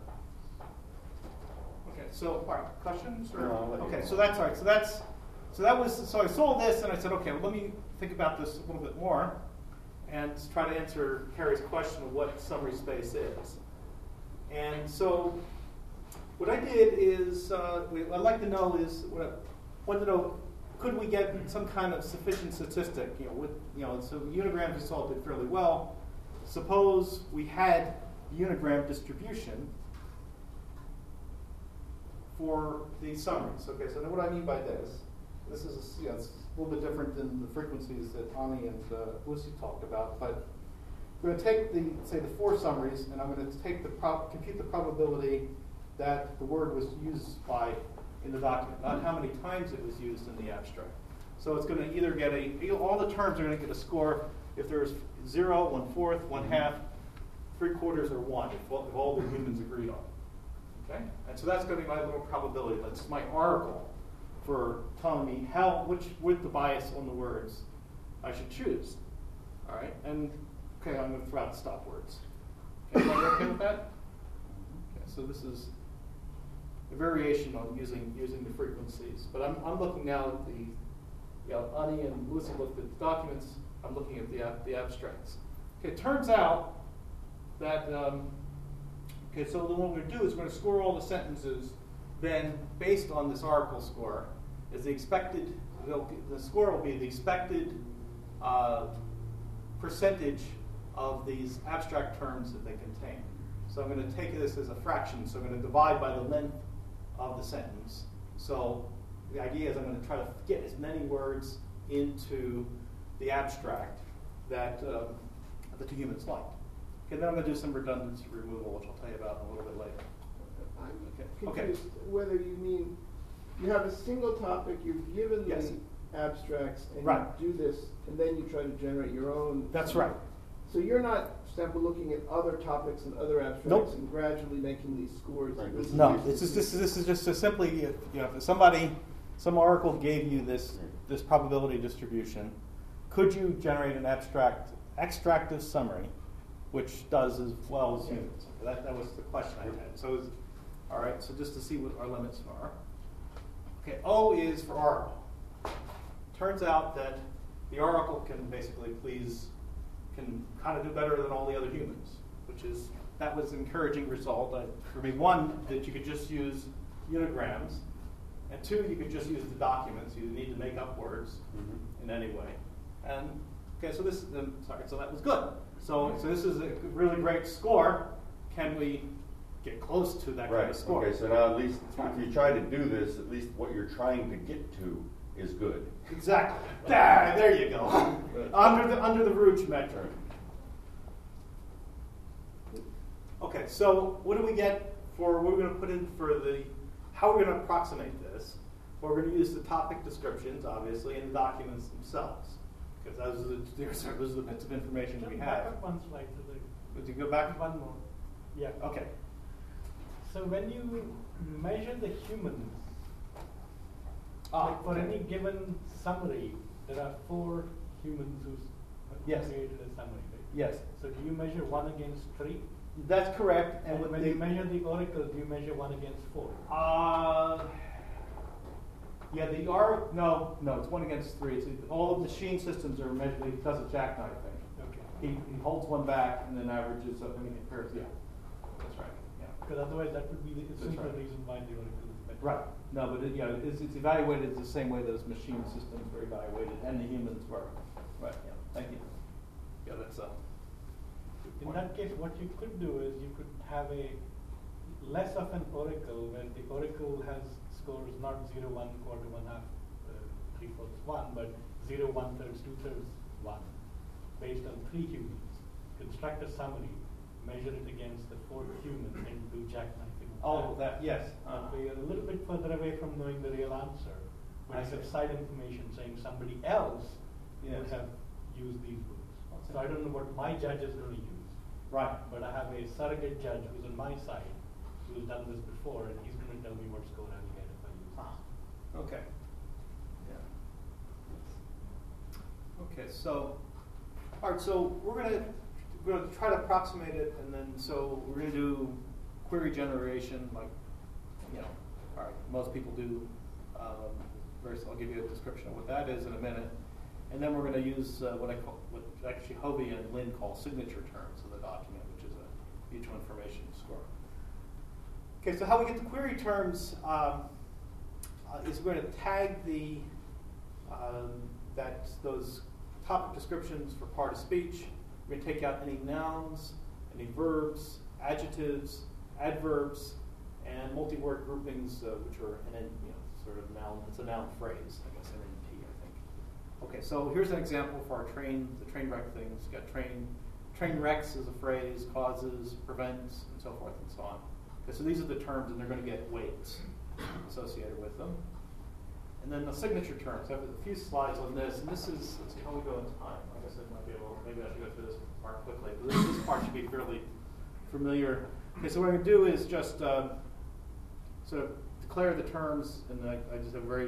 Okay, so, all right, questions? Or? No, I'll let you okay, go. so that's all right. So that's, so that was, so I saw this and I said, okay, well, let me think about this a little bit more and try to answer Carrie's question of what summary space is. And so, what I did is, uh, what I'd like to know is, what I want to know, could we get some kind of sufficient statistic? You know, with, you know, so unigrams we saw did fairly well. Suppose we had unigram distribution, for the summaries. Okay, so now what I mean by this, this is, you know, it's a little bit different than the frequencies that Ani and uh, Lucy talked about, but I'm going to take the, say, the four summaries, and I'm going to take the prob compute the probability that the word was used by in the document, not how many times it was used in the abstract. So it's going to either get a, you know, all the terms are going to get a score if there's zero, one fourth, one half, three quarters, or one, if all, if all the humans agreed on it. Okay? And so that's going to be my little probability. That's my oracle for telling me how, which, with the bias on the words I should choose. All right? And, okay, I'm going to throw out stop words. Okay, everybody okay with that? Okay, so this is a variation on using using the frequencies. But I'm, I'm looking now at the, you know, Ani and Lucy looked at the documents. I'm looking at the, the abstracts. Okay, it turns out that, um, okay, so then what we're going to do is we're going to score all the sentences, then based on this oracle score, is the expected, the score will be the expected uh, percentage of these abstract terms that they contain. So I'm going to take this as a fraction, so I'm going to divide by the length of the sentence. So the idea is I'm going to try to get as many words into the abstract that, um, that the humans like. Okay, then I'm going to do some redundancy removal, which I'll tell you about in a little bit later. I'm Okay. confused whether you mean you have a single topic, you've given Yes. the abstracts, and Right. you do this, and then you try to generate your own. That's right. So you're not, for example, looking at other topics and other abstracts Nope. and gradually making these scores. Right, This is- No, it's just, this, is, this is just a simply, you know, if somebody, some oracle gave you this, this probability distribution, could you generate an abstract, extractive summary, which does as well as humans? That, that was the question I had. So, is, all right, so just to see what our limits are. Okay, O is for oracle. Turns out that the oracle can basically please, can kind of do better than all the other humans, which is, that was an encouraging result. I, for me, one, that you could just use unigrams, and two, you could just use the documents. You didn't need to make up words Mhm. in any way. And okay, so this, um, sorry, so that was good. So, so this is a really great score. Can we get close to that kind Right, of score? okay, so now at least, if you try to do this, at least what you're trying to get to is good. Exactly. There, there you go. under the under the Rouge metric. Okay, so what do we get for what we're going to put in for the? How we're going to approximate this? Well, we're going to use the topic descriptions, obviously, and the documents themselves, because those are the those are the bits of information we Just back have. up one slide to the, Would you go back? one more. Yeah. Okay. So when you measure the humans, Ah, like for okay. any given summary, there are four humans who's Yes. created a summary, right? Yes, So do you measure one against three? that's correct. And with when the- you measure the oracle, do you measure one against four? Uh, yeah, the R, no, no, it's one against three. It's, all of the machine systems are measured, he does a jackknife thing. Okay. He, he holds one back and then averages up, I mean, compares, yeah, that's right, yeah. Because otherwise that would be the That's simple right. reason why the oracle is better. Right, no, but it, yeah, it's, it's evaluated the same way those machine systems were evaluated and the humans were. Right, yeah, thank you. Yeah, that's, uh. good In point. that case, what you could do is you could have a less of an oracle where the oracle has scores not zero, one, quarter, one half, uh, three fourths, one, but zero, one thirds, two thirds, one, based on three humans. Construct a summary, measure it against the four humans, and do jackknifing. Oh, that, yes. Uh, so you're a little bit further away from knowing the real answer, but I you have see. side information saying somebody else Yes. would have used these rules. So I don't know what my judge is going to use. Right. But I have a surrogate judge who's on my side, who's done this before, and he's going to tell me what score I'll get if I use Ah, okay. Yeah. Okay, so, all right, so we're gonna we're gonna try to approximate it, and then so we're gonna do query generation, like, you know, all right, most people do. Um, very, I'll give you a description of what that is in a minute, and then we're gonna use uh, what I call, what actually Hovey and Lynn call signature terms of the document, which is a mutual information score. Okay, so how we get the query terms um, uh, is we're going to tag the um, that those topic descriptions for part of speech. We're going to take out any nouns, any verbs, adjectives, adverbs, and multi-word groupings, uh, which are an, you know, sort of noun, it's a noun phrase, I guess, N N P, I think. Okay, so here's an example for our train, the train wreck things. You've got train, train wrecks is a phrase, causes, prevents, and so forth and so on. Okay, so these are the terms, and they're going to get weights associated with them. And then the signature terms. I have a few slides on this, and this is, let's see how we go in time. I guess I might be able, maybe I should go through this part quickly, but this, this part should be fairly familiar. Okay, so what I'm going to do is just uh, sort of declare the terms, and I, I just have a very,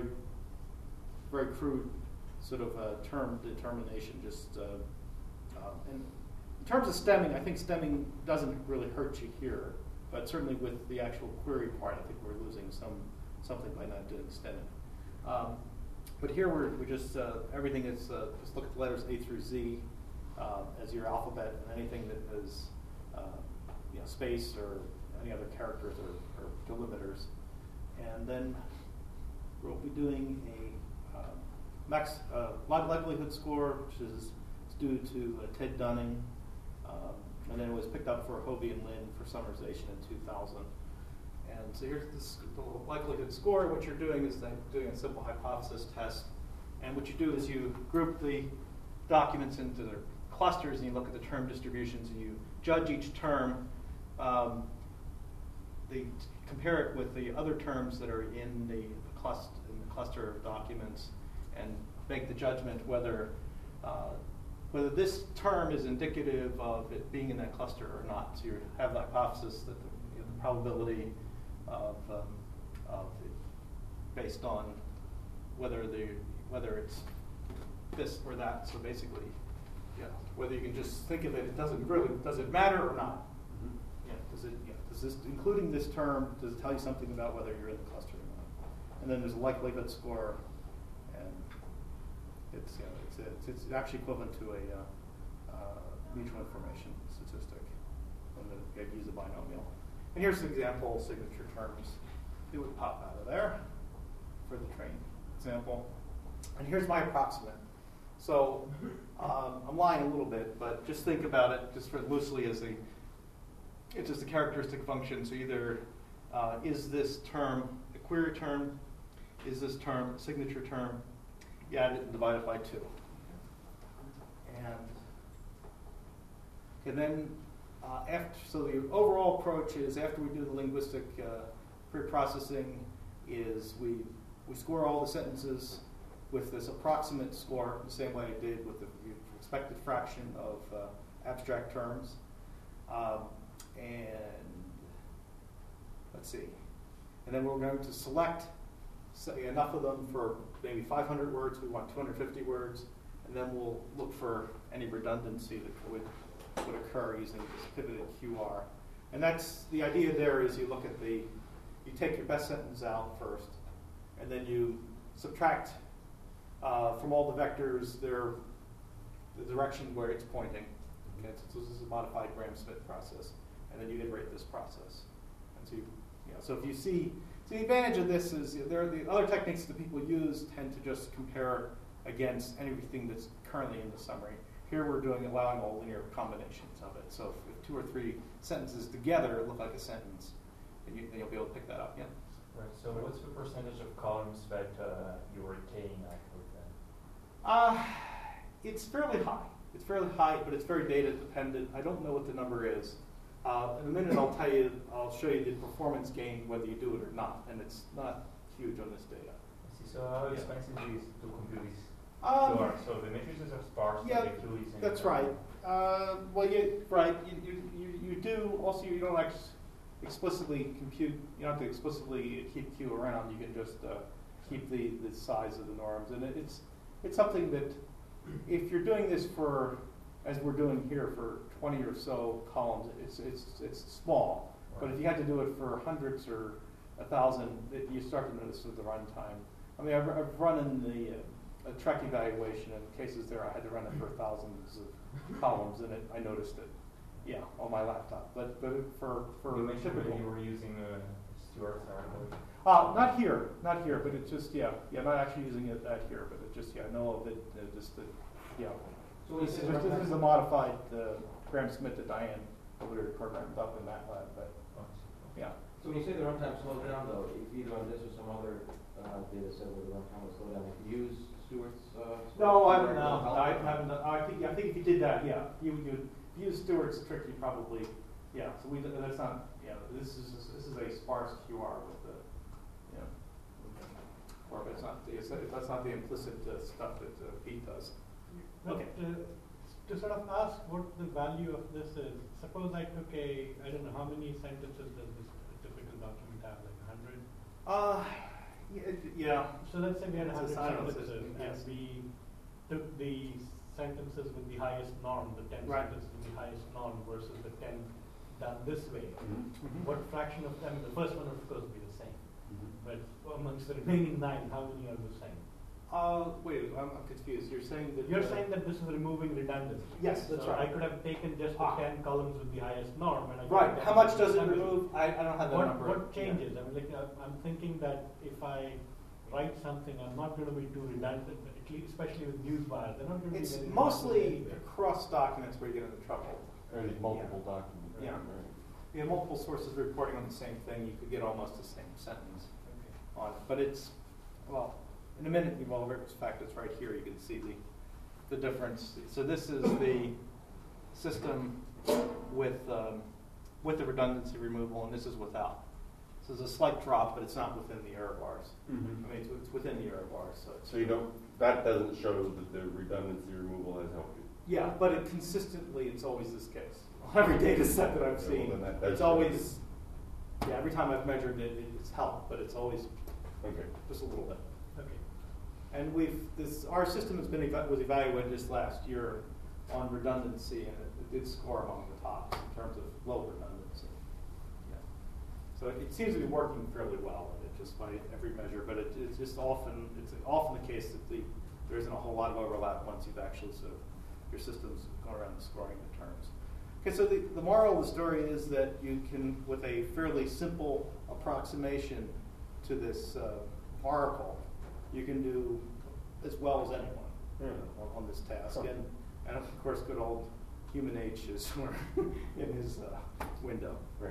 very crude sort of uh, term determination. Just uh, um, and in terms of stemming, I think stemming doesn't really hurt you here, but certainly with the actual query part, I think we're losing some something by not doing stemming. Um, but here we're we just uh, everything is uh, just look at the letters A through Z uh, as your alphabet, and anything that is uh, you know, space or any other characters or, or delimiters. And then we'll be doing a uh, max uh, likelihood score, which is due to uh, Ted Dunning, um, and then it was picked up for Hovey and Lin for summarization in two thousand. And so here's this, the likelihood score. What you're doing is like doing a simple hypothesis test. And what you do is you group the documents into their clusters, and you look at the term distributions, and you judge each term. Um, the, compare it with the other terms that are in the, cluster, in the cluster of documents, and make the judgment whether uh, whether this term is indicative of it being in that cluster or not. So you have the hypothesis that the, you know, the probability of, um, of it based on whether the whether it's this or that. So basically, yeah, whether you can just think of it, it doesn't really does it matter or not? Mm-hmm. Yeah, does it? Yeah, does this including this term does it tell you something about whether you're in the cluster or not? And then there's a likelihood score, and it's you know it's it's, it's actually equivalent to a uh, uh, mutual information statistic when the, you use a binomial. And here's an example signature terms. It would pop out of there for the train example. And here's my approximate. So um, I'm lying a little bit, but just think about it just for loosely as a, it's just a characteristic function. So either uh, is this term a query term, is this term a signature term, you add it and divide it by two. And, and then uh, after, so the overall approach is after we do the linguistic uh, pre-processing is we, we score all the sentences with this approximate score, the same way I did with the expected fraction of uh, abstract terms. Um, and let's see. And then we're going to select say, enough of them for maybe five hundred words. We want two hundred fifty words. And then we'll look for any redundancy that would, would occur using this pivoted Q R. And that's the idea there is you look at the, you take your best sentence out first, and then you subtract Uh, from all the vectors, they're the direction where it's pointing. Okay, so this is a modified Graham-Smith process, and then you iterate this process. And so, you, you know, so if you see, so the advantage of this is you know, there are the other techniques that people use tend to just compare against anything that's currently in the summary. Here we're doing allowing all linear combinations of it. So if, if two or three sentences together look like a sentence, then, you, then you'll be able to pick that up. Yeah. Right. So what's the percentage of columns that uh, you retain actually then? Uh, it's fairly high. It's fairly high, but it's very data dependent. I don't know what the number is. Uh, in a minute, I'll tell you. I'll show you the performance gain whether you do it or not, and it's not huge on this data. I see. So how Yeah. expensive is it to compute this? Um, Sure. So the matrices are sparse. Yeah, so they flew easy. that's right. Uh, well, you right. You, you, you, you do also. You don't ex- explicitly compute. You don't have to explicitly keep Q around. You can just uh, keep the, the size of the norms, and it, it's it's something that if you're doing this for, as we're doing here, for twenty or so columns, it's it's it's small. Right. But if you had to do it for hundreds or a thousand, it, you start to notice at the runtime. I mean, I've, I've run in the uh, a Trek evaluation in cases there I had to run it for thousands of columns, and it, I noticed it. Yeah, on my laptop. But but for for You mentioned typical. that you were using uh, Stuart's article. Uh, not here, not here, but it's just, yeah, yeah, not actually using it that here, but it just, yeah, know of it, uh, just, the, yeah. So This is is, it just- this is a modified uh, Graham-Smith that Diane over there programmed up in MATLAB, but, Oh, yeah. So when you say the runtime slows down though, if either on this or some other, uh, data set where the runtime will slow down, if you use Stewart's, uh? No, I Stewart's don't know, help? I haven't, done- I think, I think if you did that, yeah, you, you, use Stewart's trick, you probably, yeah, so we, that's not, yeah, this is, this is a sparse Q R with the, yeah. Or it's not, it's, that's not the implicit uh, stuff that uh, Pete does. But, Okay. uh, to sort of ask what the value of this is, suppose I took a, I don't know, how many sentences does this typical document have, like a hundred? Uh, yeah, it- yeah. So let's say we had a It's a hundred silent sentences, system, and yes. we took the sentences with the highest norm, the ten Right. sentences with the highest norm versus the ten done this way. Mhm. What fraction of them, the first one of course will be the same, Mhm. but amongst the remaining nine, how many are the same? Uh, wait, I'm I'm confused, you're saying that. You're uh, saying that this is removing redundancy. Yes, that's So right. I could have taken just the Ah. ten columns with the highest norm and I could Right, have how done much does it redundancy. remove? I, I don't have that What, number. what Yeah. changes? I mean, like, uh, I'm thinking that if I write something, I'm not going to be too redundant, at least, especially with newswire. They're not going to be It's very mostly redundant. across documents where you get into trouble. Or these multiple documents. Yeah. Right. You have multiple sources reporting on the same thing, you could get almost the same sentence Okay. on it. But it's, well, in a minute, you will, in fact, it's right here, you can see the, the difference. So this is the system with, um, with the redundancy removal, and this is without. So there's a slight drop, but it's not within the error bars. Mhm. I mean, it's, it's within the error bars, so it's. So you don't, that doesn't show that the redundancy removal has helped you. Yeah, but it consistently, it's always this case. Every data set that I've Yeah, well, seen, then that- that's- it's always, yeah, every time I've measured it, it- it's helped, but it's always Okay. just a little bit. Okay. And we've, this, our system has been, eva- was evaluated just last year on redundancy, and it, it did score among the tops in terms of low redundancy. Yeah. So it, it seems to be working fairly well, and it just by every measure, but it, it's just often, it's often the case that the, there isn't a whole lot of overlap once you've actually sort of, your system's going around scoring the terms. Okay, so the, the moral of the story is that you can, with a fairly simple approximation to this uh, oracle, you can do as well as anyone Yeah. on, on this task. Okay. And, and of course, good old human H is in his uh, window. Right.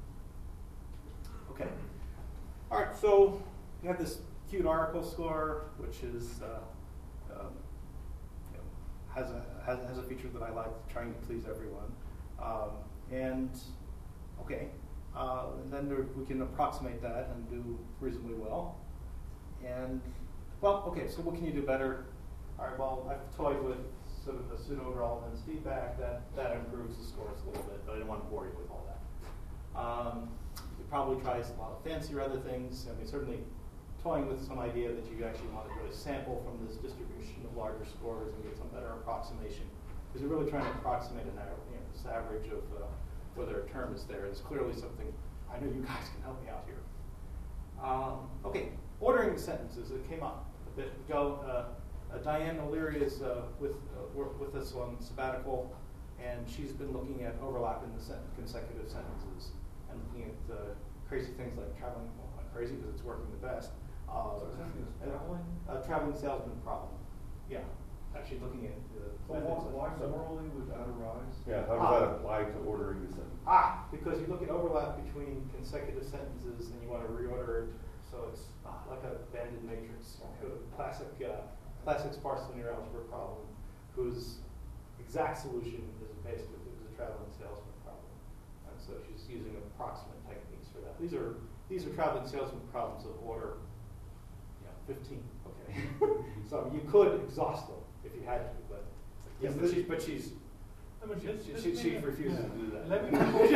Okay. All right, so you have this cute oracle score, which is uh, um, you know, has a has, has a feature that I like, trying to please everyone. Um, and okay, uh, and then there, we can approximate that and do reasonably well. And well, okay, so what can you do better? All right, well, I've toyed with sort of the pseudo-relevance feedback. That that improves the scores a little bit, but I didn't want to bore you with all that. Um, you probably try a lot of fancier other things. I mean, certainly toying with some idea that you actually want to really sample from this distribution of larger scores and get some better approximation. Because you're really trying to approximate an average, you know, this average of uh, whether a term is there. It's clearly something, I know you guys can help me out here. Um, okay, ordering the sentences. It came up a bit ago. Uh, uh, Diane O'Leary is uh, with, uh, worked with us on sabbatical, and she's been looking at overlapping the sen- consecutive sentences and looking at uh, crazy things like traveling, well, not crazy because it's working the best. Uh, So essentially it's uh, traveling? uh, traveling salesman problem. Yeah, actually looking at the So methods of- why, why morally would that arise? Yeah, how does Ah. that apply to ordering the sentence? Ah, because you look at overlap between consecutive sentences and you want to reorder it, so it's ah, like a banded matrix. A classic, uh, classic sparse linear algebra problem, whose exact solution is basically is a traveling salesman problem, and so she's using approximate techniques for that. These are these are traveling salesman problems of order, you know, fifteen. Okay, so you could exhaust them if you had to, but yeah, Is but this- she's but she's. I mean, She, just- she, just she, she make a- refuses yeah. to do that. Let me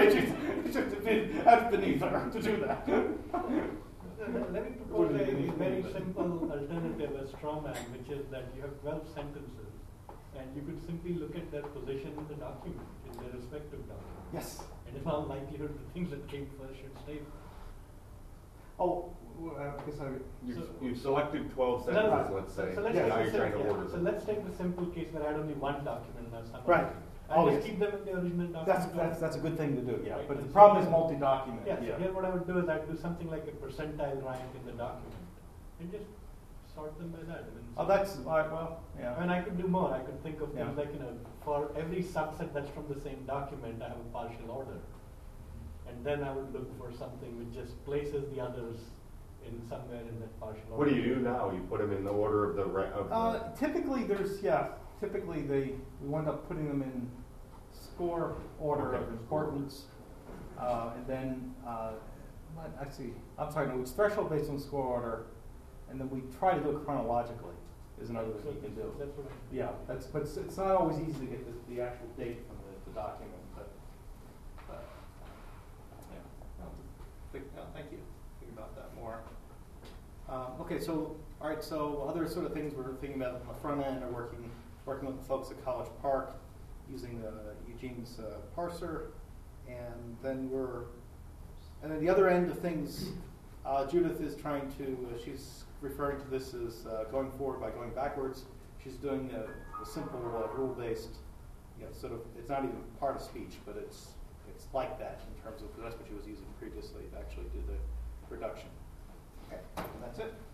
She's- That's beneath her to do that. Let let me propose a very simple alternative, a straw man, which is that you have twelve sentences, and you could simply look at their position in the document, in their respective document. Yes. And in all likelihood, the things that came first should stay first. Oh, well, I guess I. You've, So- you've selected twelve So sentences, let's- let's say. So let's Now take you're the trying sim- to yeah, order So them. let's take the simple case where I had only one document now some. Right. And Oh, just yes. keep them in the original document. That's, that's, that's a good thing to do, yeah. Right, But the and so problem is then- multi-document. Yeah, so here what I would do is I'd do something like a percentile rank in the document and just sort them by that. And then Oh, that's, all right, well, I yeah. mean, I could do more. I could think of things Yeah. like, you know, for every subset that's from the same document, I have a partial order. and then I would look for something which just places the others in somewhere in that partial order. What do you do now? You put them in the order of the ra- of the. Uh, typically, there's, yeah, typically they, we wind up putting them in score order Okay. of importance. Uh, and then, uh, what- actually, I'm sorry, no, it's threshold based on score order, and then we try to do it chronologically, is another So thing you can do. That's what I. Yeah, that's, but it's, it's not always easy to get the, the actual date from the, the document, but, but, yeah. No, think, no, thank you. Think about that more. Um, okay, so, all right, so other sort of things we're thinking about on the front end are working, working with the folks at College Park, using uh, Eugene's uh, parser, and then we're, and then the other end of things, uh, Judith is trying to, uh, she's referring to this as uh, going forward by going backwards. She's doing a, a simple uh, rule-based, you know, sort of, it's not even part of speech, but it's it's like that in terms of, that's what she was using previously to actually do the reduction. Okay, and that's it.